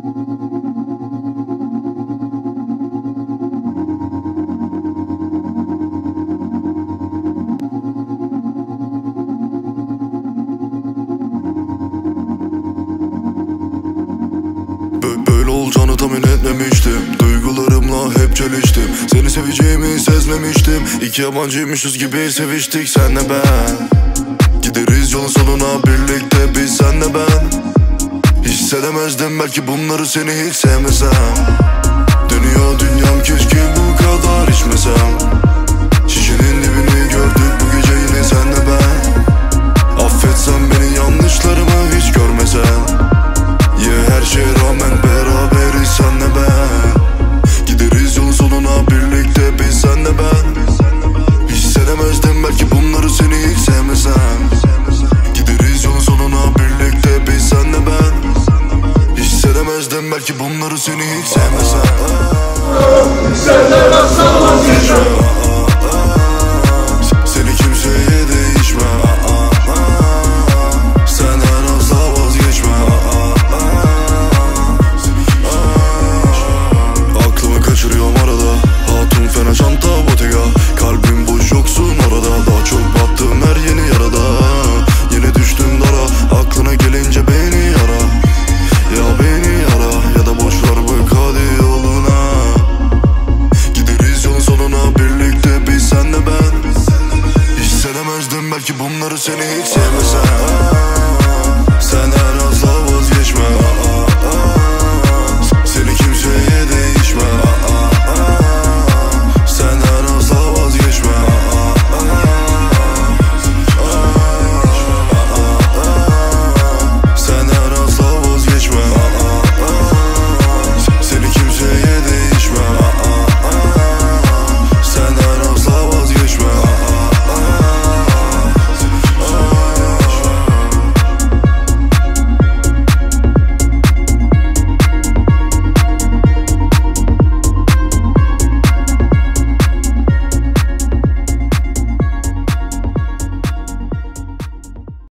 Böyle olacağını tahmin etmemiştim. Duygularımla hep çeliştim. Seni seveceğimi sezmemiştim. İki yabancıymışız gibi seviştik senle ben. Gideriz yolun sonuna birlikte biz senle ben. Hissedemezdim belki bunları seni hiç sevmesem. Dönüyor dünyam keşke bu kadar içmesem. Şişenin dibini gördük bu gece yine senle ben. Affetsen beni yanlışlarımı hiç görmesen. Her şeye rağmen beraberiz senle ben. Gideriz yolun sonuna birlikte biz senle ben. Hissedemezdim belki bunları seni hiç sevmesem. Gideriz yolun sonuna birlikte biz senle ben. Hissedemezdim belki bunları seni hiç sevmesem. Senden asla vazgeçmem.